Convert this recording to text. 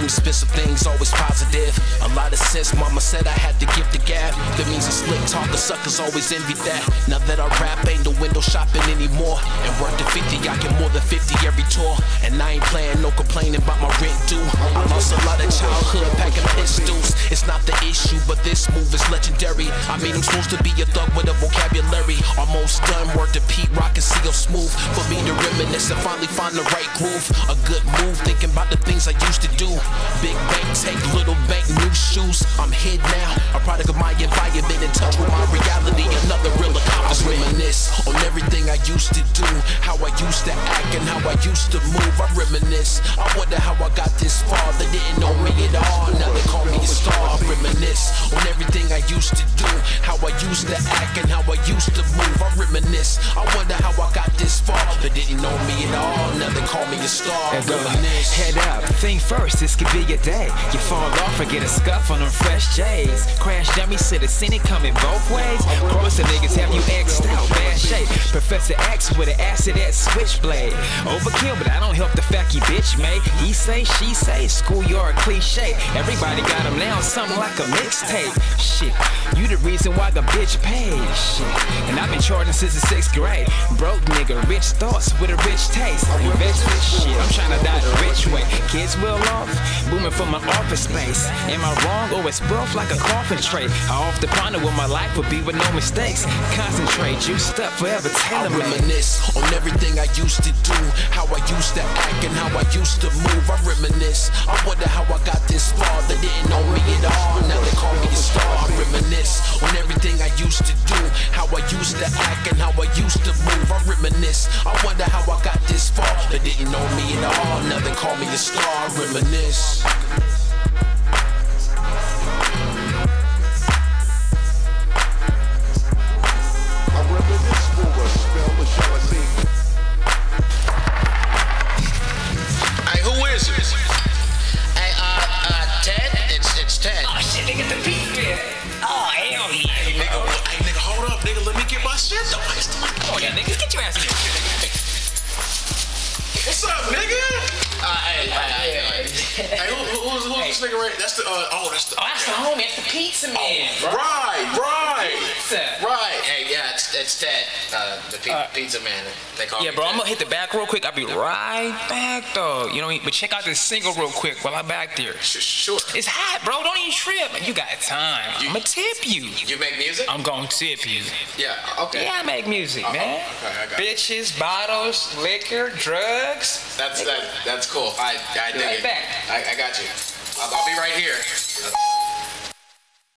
me spit some things, always positive. A lot of sense, mama said I had to give the gab. That means a slick talker, suckers always envy that. Now that I rap, ain't no window shopping anymore. And worth the 50, I get more than 50 every tour. And I ain't playing, no complaining about my rent due. I lost a lot of childhood packing pistols. It's not the issue, but this move is legendary. I mean, I'm supposed to be a thug with a vocabulary. Almost done, work to Pete Rock and seal smooth. For me to reminisce and finally find the right groove. A good move, thinking about the things I used to do. Big bank, take little bank, new shoes. I'm hid now, a product of my environment, in touch with my reality. Another real accomplishment. I reminisce on everything I used to do, how I used to act and how I used to move. I reminisce, I wonder how I got this far. They didn't know me at all, now they call me a star. I reminisce on everything I used to do, how I used to act and how I used to move. I reminisce, I wonder how I got this far. They didn't know me at all, now they call me a star. Reminisce. Head up, think first, this could be your day. You fall off and get a scuff on them fresh J's. Crash dummy, should've seen it coming both ways. Cross the niggas have you X'd out, bad shape. Professor X with an acid at switchblade. Overkill, but I don't help the fact he bitch made. He say, she say, schoolyard cliche. Everybody got him now, something like a mixtape. Shit, you the reason why the bitch paid. Shit, and I've been charging since the 6th grade. Broke nigga, rich thoughts with a rich taste. Invested shit, I'm trying to die the rich way. Kids will off, booming from my office space. Am I wrong or it's rough like a coffin tray? I often ponder what my life would be with no mistakes. Concentrate, juiced up, forever I tailor-made. reminisce on everything I used to do, how I used to act and how I used to move. I reminisce, I wonder how I got this far. They didn't know me at all, now they call me a star. I reminisce on everything I used to do, how I used to act and how I used to move. I reminisce, I wonder how I got this far. They didn't know me at all, now they call me a star. I reminisce. Hey, who is it? Hey, Ted? It's Ted. Oh shit, they get the beat there. Oh hell yeah. Hey, nigga, hold up, nigga. Let me get my shit though. Oh yeah, niggas, get your ass in here. What's up, nigga? Hey, Who's this nigga right? That's the that's the homie, that's the pizza man, bro. Right. Pizza. Right. Hey, yeah, it's Ted, the pizza man. They call Yeah, me bro, Ted. I'm gonna hit the back real quick. I'll be right back, though. You know what I mean? But check out this single real quick while I'm back there. Sure. It's hot, bro. Don't even trip. You got time. I'm gonna tip you. You make music? I'm gonna tip you. Yeah. Okay. Yeah, I make music, man. Okay, I got it. Bitches, bottles, liquor, drugs. That's cool. I dig Right it. back. I got you. I'll be right here.